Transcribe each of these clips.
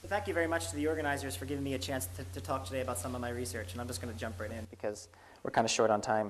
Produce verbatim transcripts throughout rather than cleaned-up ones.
So thank you very much to the organizers for giving me a chance to, to talk today about some of my research, and I'm just going to jump right in because we're kind of short on time.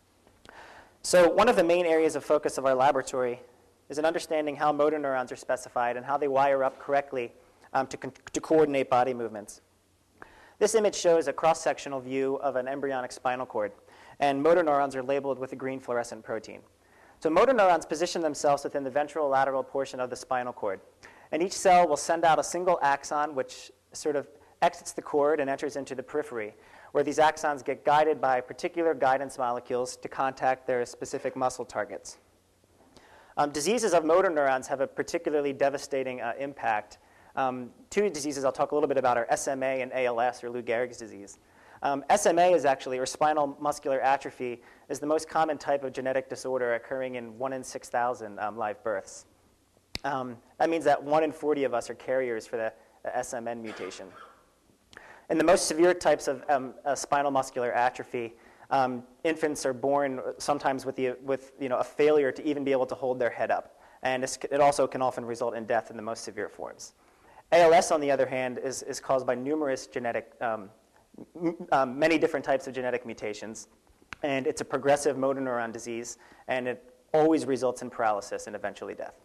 So one of the main areas of focus of our laboratory is in understanding how motor neurons are specified and how they wire up correctly um, to, to coordinate body movements. This image shows a cross-sectional view of an embryonic spinal cord, and motor neurons are labeled with a green fluorescent protein. So motor neurons position themselves within the ventrolateral portion of the spinal cord, and each cell will send out a single axon which sort of exits the cord and enters into the periphery, where these axons get guided by particular guidance molecules to contact their specific muscle targets. Um, diseases of motor neurons have a particularly devastating uh, impact. Um, two diseases I'll talk a little bit about are S M A and A L S, or Lou Gehrig's disease. Um, S M A is actually, or spinal muscular atrophy, is the most common type of genetic disorder occurring in one in six thousand um, live births. Um, that means that one in forty of us are carriers for the, the S M N mutation. In the most severe types of um, uh, spinal muscular atrophy, um, infants are born sometimes with, the, with you know, a failure to even be able to hold their head up. And it also can often result in death in the most severe forms. A L S, on the other hand, is, is caused by numerous genetic, um, um, many different types of genetic mutations. And it's a progressive motor neuron disease, and it always results in paralysis and eventually death.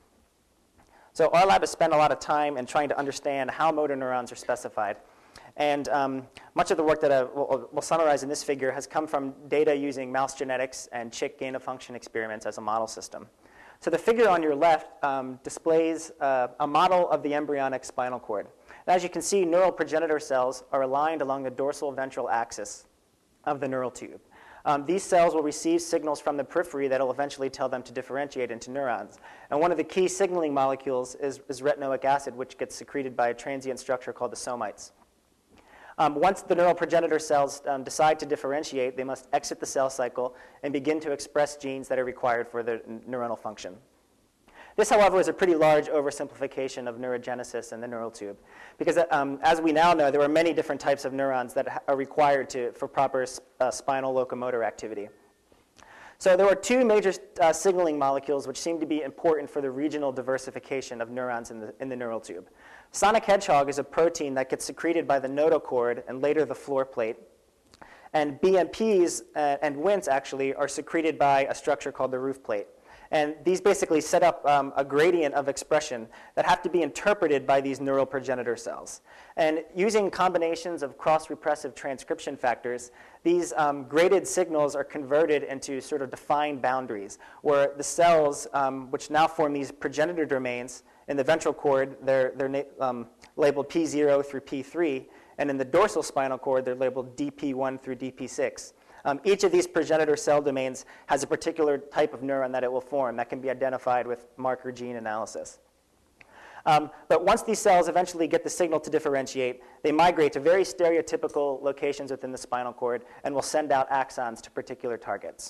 So our lab has spent a lot of time in trying to understand how motor neurons are specified. And um, much of the work that I will, will summarize in this figure has come from data using mouse genetics and chick gain-of-function experiments as a model system. So the figure on your left um, displays uh, a model of the embryonic spinal cord. And as you can see, neural progenitor cells are aligned along the dorsal ventral axis of the neural tube. Um, these cells will receive signals from the periphery that will eventually tell them to differentiate into neurons. And one of the key signaling molecules is, is retinoic acid, which gets secreted by a transient structure called the somites. Um, once the neural progenitor cells um, decide to differentiate, they must exit the cell cycle and begin to express genes that are required for their neuronal function. This, however, is a pretty large oversimplification of neurogenesis in the neural tube, because um, as we now know, there are many different types of neurons that are required to, for proper uh, spinal locomotor activity. So there are two major uh, signaling molecules which seem to be important for the regional diversification of neurons in the, in the neural tube. Sonic hedgehog is a protein that gets secreted by the notochord and later the floor plate. And B M Ps uh, and W I N Ts actually are secreted by a structure called the roof plate. And these basically set up um, a gradient of expression that have to be interpreted by these neural progenitor cells. And using combinations of cross-repressive transcription factors, these um, graded signals are converted into sort of defined boundaries, where the cells, um, which now form these progenitor domains, in the ventral cord, they're, they're um, labeled P zero through P three, and in the dorsal spinal cord, they're labeled D P one through D P six. Um, each of these progenitor cell domains has a particular type of neuron that it will form that can be identified with marker gene analysis. Um, but once these cells eventually get the signal to differentiate, they migrate to very stereotypical locations within the spinal cord and will send out axons to particular targets.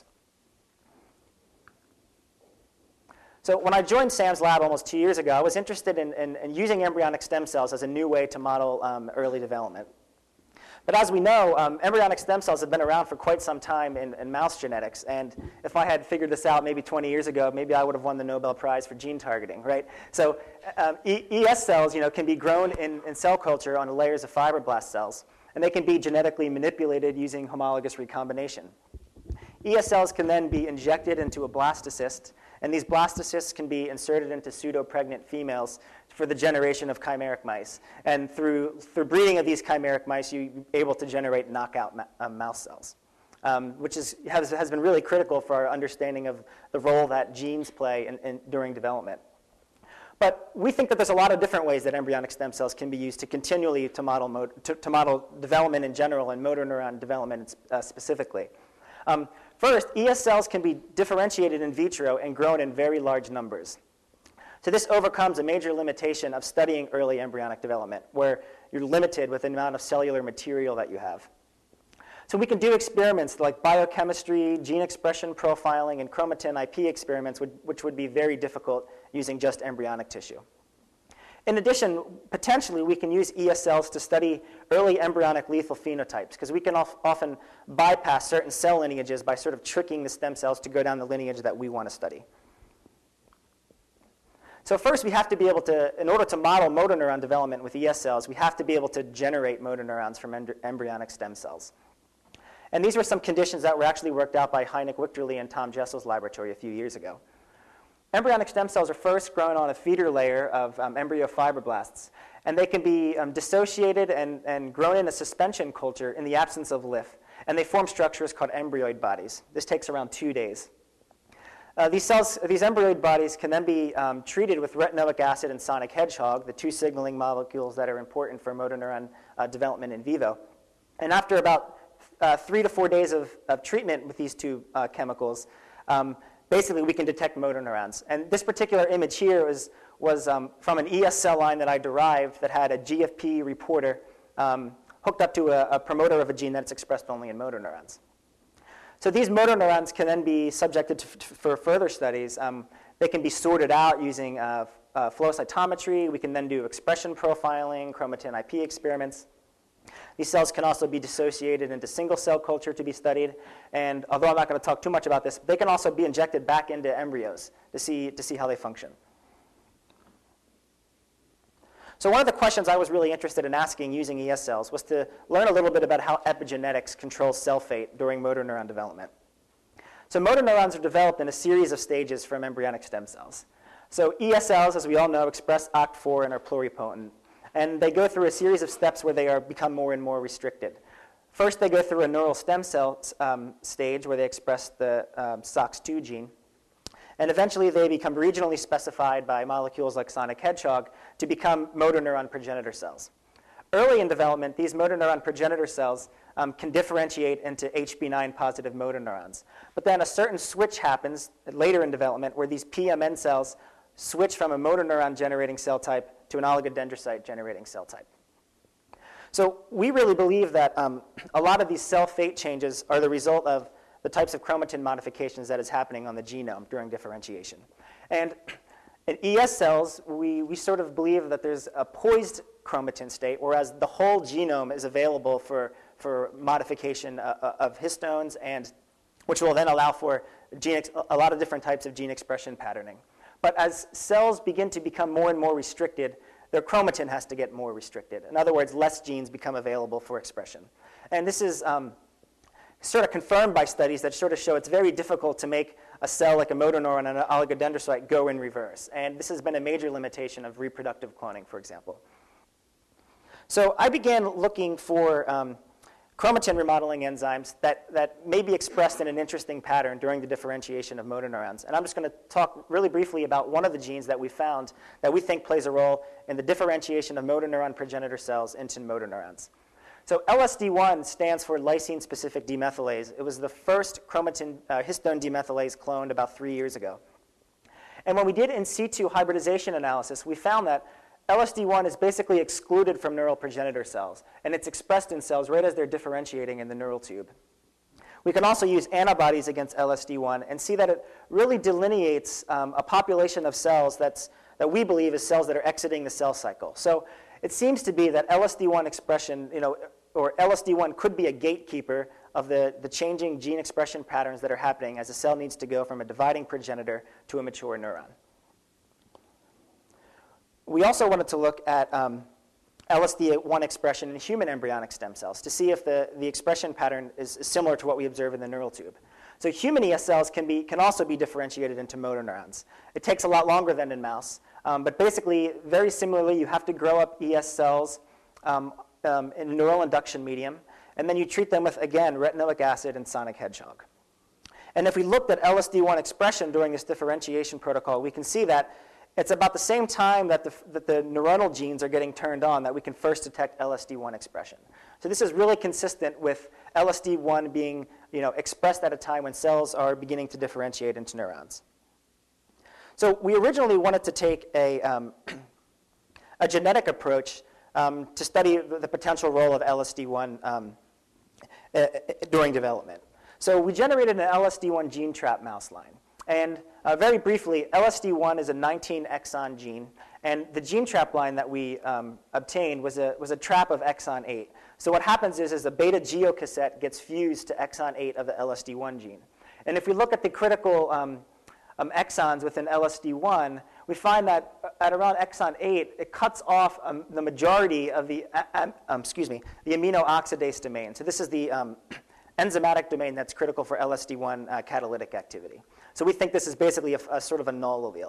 So when I joined Sam's lab almost two years ago, I was interested in, in, in using embryonic stem cells as a new way to model um, early development. But as we know, um, embryonic stem cells have been around for quite some time in, in mouse genetics. And if I had figured this out maybe twenty years ago, maybe I would have won the Nobel Prize for gene targeting, right? So um, e ES cells, you know, can be grown in, in cell culture on layers of fibroblast cells. And they can be genetically manipulated using homologous recombination. E S cells can then be injected into a blastocyst. And these blastocysts can be inserted into pseudopregnant females for the generation of chimeric mice. And through, through breeding of these chimeric mice, you're able to generate knockout ma uh, mouse cells, um, which is, has, has been really critical for our understanding of the role that genes play in, in, during development. But we think that there's a lot of different ways that embryonic stem cells can be used to continually to model, to, to model development in general and motor neuron development uh, specifically. Um, First, E S cells can be differentiated in vitro and grown in very large numbers. So this overcomes a major limitation of studying early embryonic development, where you're limited with the amount of cellular material that you have. So we can do experiments like biochemistry, gene expression profiling, and chromatin I P experiments, which would be very difficult using just embryonic tissue. In addition, potentially, we can use E S cells to study early embryonic lethal phenotypes, because we can often bypass certain cell lineages by sort of tricking the stem cells to go down the lineage that we want to study. So first, we have to be able to, in order to model motor neuron development with E S cells, we have to be able to generate motor neurons from embryonic stem cells. And these were some conditions that were actually worked out by Heinrich Wichterle and Tom Jessel's laboratory a few years ago. Embryonic stem cells are first grown on a feeder layer of um, embryo fibroblasts, and they can be um, dissociated and, and grown in a suspension culture in the absence of L I F, and they form structures called embryoid bodies. This takes around two days. Uh, these cells, these embryoid bodies can then be um, treated with retinoic acid and sonic hedgehog, the two signaling molecules that are important for motor neuron uh, development in vivo. And after about uh, three to four days of, of treatment with these two uh, chemicals, um, basically we can detect motor neurons. And this particular image here was, was um, from an E S cell line that I derived that had a G F P reporter um, hooked up to a, a promoter of a gene that's expressed only in motor neurons. So these motor neurons can then be subjected to, to, for further studies. Um, they can be sorted out using uh, uh, flow cytometry. We can then do expression profiling, chromatin I P experiments. These cells can also be dissociated into single cell culture to be studied. And although I'm not going to talk too much about this, they can also be injected back into embryos to see, to see how they function. So one of the questions I was really interested in asking using E S cells was to learn a little bit about how epigenetics controls cell fate during motor neuron development. So motor neurons are developed in a series of stages from embryonic stem cells. So E S cells, as we all know, express O C T four and are pluripotent. And they go through a series of steps where they are become more and more restricted. First, they go through a neural stem cell um, stage where they express the um, S O X two gene. And eventually, they become regionally specified by molecules like sonic hedgehog to become motor neuron progenitor cells. Early in development, these motor neuron progenitor cells um, can differentiate into H B nine positive motor neurons. But then a certain switch happens later in development where these P M N cells switch from a motor neuron generating cell type to an oligodendrocyte generating cell type. So we really believe that um, a lot of these cell fate changes are the result of the types of chromatin modifications that is happening on the genome during differentiation. And in E S cells, we, we sort of believe that there's a poised chromatin state, whereas the whole genome is available for, for modification uh, of histones, and which will then allow for gene a lot of different types of gene expression patterning. But as cells begin to become more and more restricted, their chromatin has to get more restricted. In other words, less genes become available for expression. And this is um, sort of confirmed by studies that sort of show it's very difficult to make a cell like a motor neuron and an oligodendrocyte go in reverse. And this has been a major limitation of reproductive cloning, for example. So I began looking for um, chromatin remodeling enzymes that, that may be expressed in an interesting pattern during the differentiation of motor neurons. And I'm just going to talk really briefly about one of the genes that we found that we think plays a role in the differentiation of motor neuron progenitor cells into motor neurons. So L S D one stands for lysine-specific demethylase. It was the first chromatin uh, histone demethylase cloned about three years ago. And when we did in situ hybridization analysis, we found that L S D one is basically excluded from neural progenitor cells, and it's expressed in cells right as they're differentiating in the neural tube. We can also use antibodies against L S D one and see that it really delineates um, a population of cells that's, that we believe is cells that are exiting the cell cycle. So it seems to be that L S D one expression, you know, or L S D one could be a gatekeeper of the, the changing gene expression patterns that are happening as a cell needs to go from a dividing progenitor to a mature neuron. We also wanted to look at um, L S D one expression in human embryonic stem cells to see if the, the expression pattern is similar to what we observe in the neural tube. So human E S cells can, be, can also be differentiated into motor neurons. It takes a lot longer than in mouse, um, but basically, very similarly, you have to grow up E S cells um, um, in neural induction medium, and then you treat them with, again, retinoic acid and sonic hedgehog. And if we looked at L S D one expression during this differentiation protocol, we can see that it's about the same time that the, that the neuronal genes are getting turned on that we can first detect L S D one expression. So this is really consistent with L S D one being, you know, expressed at a time when cells are beginning to differentiate into neurons. So we originally wanted to take a, um, a genetic approach um, to study the, the potential role of L S D one um, uh, during development. So we generated an L S D one gene trap mouse line. And uh, very briefly, L S D one is a nineteen exon gene, and the gene trap line that we um, obtained was a, was a trap of exon eight. So what happens is, is the beta geocassette gets fused to exon eight of the L S D one gene. And if we look at the critical um, um, exons within L S D one, we find that at around exon eight, it cuts off um, the majority of the, uh, um, excuse me, the amino oxidase domain. So this is the um, enzymatic domain that's critical for L S D one uh, catalytic activity. So we think this is basically a, a sort of a null allele.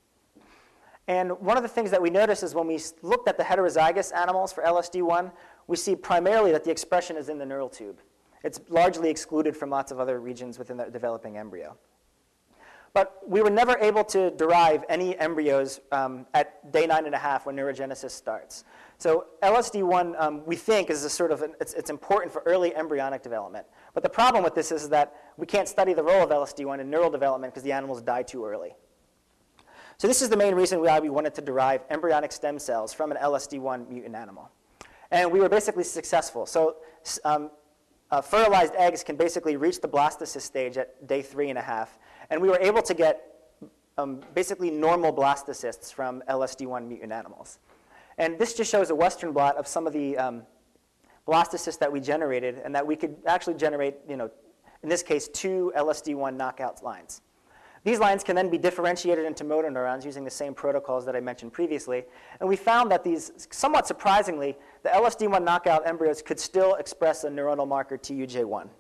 And one of the things that we noticed is when we looked at the heterozygous animals for L S D one, we see primarily that the expression is in the neural tube. It's largely excluded from lots of other regions within the developing embryo. But we were never able to derive any embryos um, at day nine and a half when neurogenesis starts. So L S D one, um, we think, is a sort of, an, it's, it's important for early embryonic development. But the problem with this is that we can't study the role of L S D one in neural development because the animals die too early. So this is the main reason why we wanted to derive embryonic stem cells from an L S D one mutant animal. And we were basically successful. So um, uh, fertilized eggs can basically reach the blastocyst stage at day three and a half. And we were able to get um, basically normal blastocysts from L S D one mutant animals. And this just shows a Western blot of some of the um, blastocysts that we generated, and that we could actually generate, you know, in this case, two L S D one knockout lines. These lines can then be differentiated into motor neurons using the same protocols that I mentioned previously. And we found that these, somewhat surprisingly, the L S D one knockout embryos could still express a neuronal marker T U J one.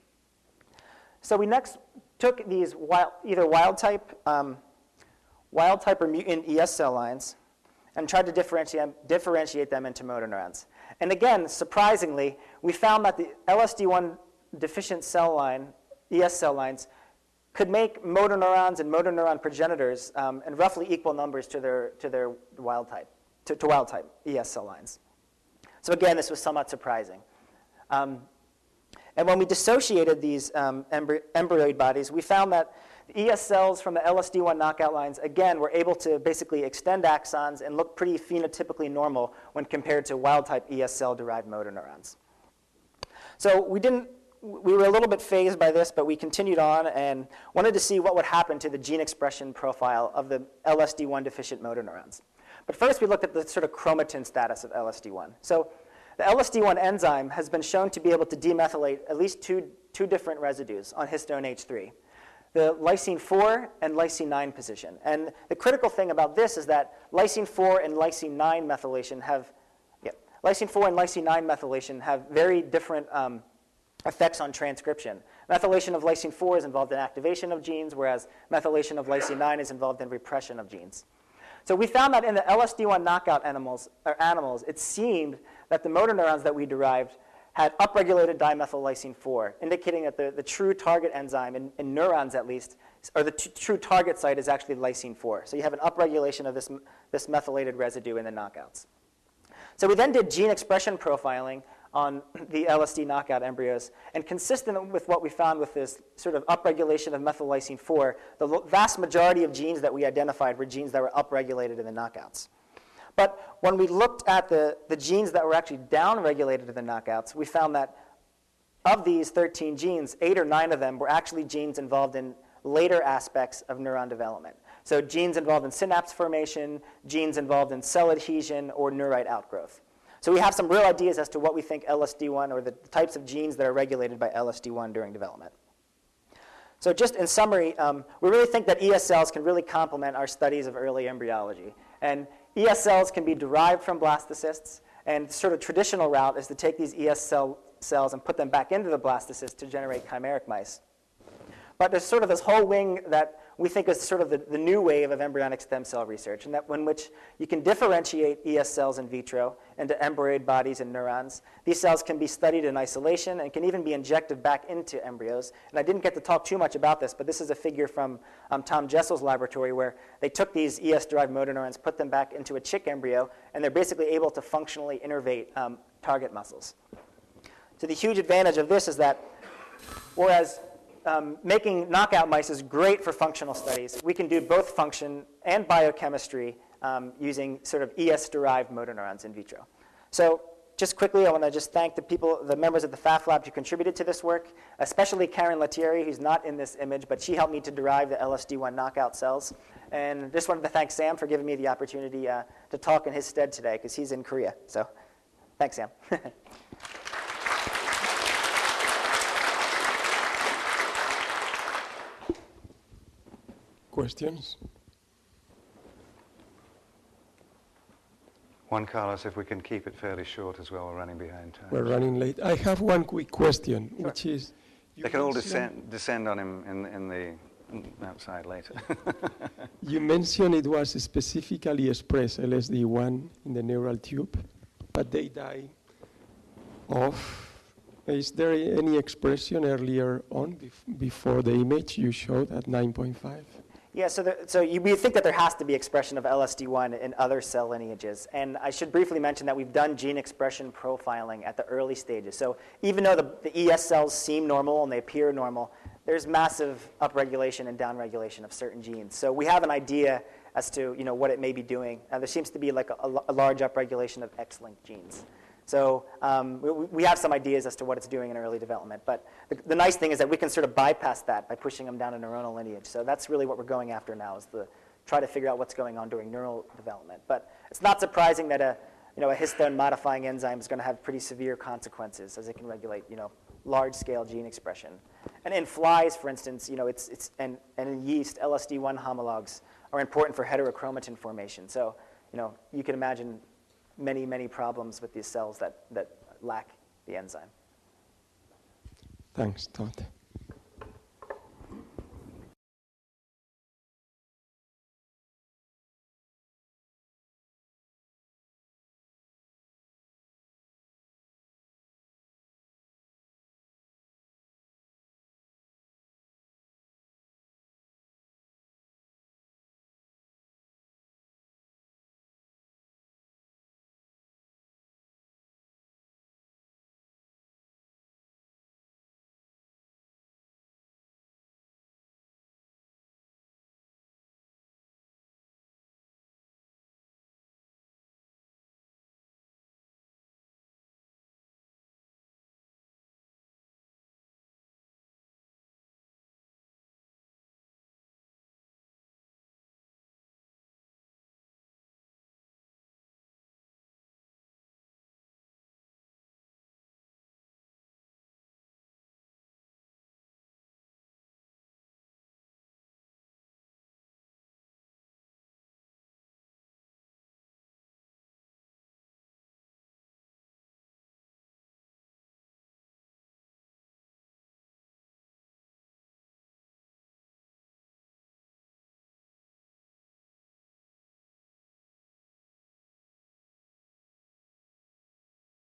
So we next took these wild, either wild type, um, wild type or mutant E S cell lines and tried to differentiate, differentiate them into motor neurons. And again, surprisingly, we found that the L S D one deficient cell line, E S cell lines, could make motor neurons and motor neuron progenitors um, in roughly equal numbers to their, to their wild type, to, to wild type E S cell lines. So again, this was somewhat surprising. Um, and when we dissociated these um, embry embryoid bodies, we found that the E S cells from the L S D one knockout lines, again, were able to basically extend axons and look pretty phenotypically normal when compared to wild type E S cell-derived motor neurons. So we didn't We were a little bit phased by this, but we continued on and wanted to see what would happen to the gene expression profile of the L S D one deficient motor neurons. But first, we looked at the sort of chromatin status of L S D one. So the L S D one enzyme has been shown to be able to demethylate at least two, two different residues on histone H three, the lysine four and lysine nine position. And the critical thing about this is that lysine four and lysine nine methylation have, yeah, lysine four and lysine nine methylation have very different um, effects on transcription. Methylation of lysine four is involved in activation of genes, whereas methylation of lysine nine is involved in repression of genes. So we found that in the L S D one knockout animals, or animals, it seemed that the motor neurons that we derived had upregulated dimethyllysine four, indicating that the, the true target enzyme, in, in neurons at least, or the t true target site is actually lysine four. So you have an upregulation of this, this methylated residue in the knockouts. So we then did gene expression profiling on the L S D knockout embryos. And consistent with what we found with this sort of upregulation of methyllysine four, the vast majority of genes that we identified were genes that were upregulated in the knockouts. But when we looked at the, the genes that were actually downregulated in the knockouts, we found that of these thirteen genes, eight or nine of them were actually genes involved in later aspects of neuron development. So genes involved in synapse formation, genes involved in cell adhesion, or neurite outgrowth. So we have some real ideas as to what we think L S D one, or the types of genes that are regulated by L S D one during development. So just in summary, um, we really think that E S cells can really complement our studies of early embryology. And E S cells can be derived from blastocysts, and the sort of traditional route is to take these E S cell cells and put them back into the blastocyst to generate chimeric mice. But there's sort of this whole wing that we think is sort of the, the new wave of embryonic stem cell research, and that in which you can differentiate E S cells in vitro into embryoid bodies and neurons. These cells can be studied in isolation and can even be injected back into embryos. And I didn't get to talk too much about this, but this is a figure from um, Tom Jessel's laboratory where they took these E S-derived motor neurons, put them back into a chick embryo, and they're basically able to functionally innervate um, target muscles. So the huge advantage of this is that whereas Um, making knockout mice is great for functional studies, we can do both function and biochemistry um, using sort of E S-derived motor neurons in vitro. So just quickly, I want to just thank the people, the members of the F A F lab who contributed to this work, especially Karen Lettieri, who's not in this image, but she helped me to derive the L S D one knockout cells. And just wanted to thank Sam for giving me the opportunity uh, to talk in his stead today, because he's in Korea. So thanks, Sam. Questions? Juan Carlos, if we can keep it fairly short as well, we're running behind time. We're running late. I have one quick question, Sure. which is... you They can all mentioned- descend, descend on him in, in the outside later. You mentioned it was specifically expressed, L S D one, in the neural tube, but they die off. Is there any expression earlier on, bef before the image you showed at nine point five? Yeah, so, there, so you, we think that there has to be expression of L S D one in other cell lineages. And I should briefly mention that we've done gene expression profiling at the early stages. So even though the, the E S cells seem normal and they appear normal, there's massive upregulation and downregulation of certain genes. So we have an idea as to you know, what it may be doing. Uh, there seems to be like a, a large upregulation of X-linked genes. So um, we, we have some ideas as to what it's doing in early development. But the, the nice thing is that we can sort of bypass that by pushing them down a neuronal lineage. So that's really what we're going after now, is to try to figure out what's going on during neural development. But it's not surprising that a, you know, a histone-modifying enzyme is going to have pretty severe consequences, as it can regulate you know, large-scale gene expression. And in flies, for instance, you know, it's, it's, and, and in yeast, L S D one homologs are important for heterochromatin formation. So you know, you can imagine many, many problems with these cells that, that lack the enzyme. Thanks, Todd.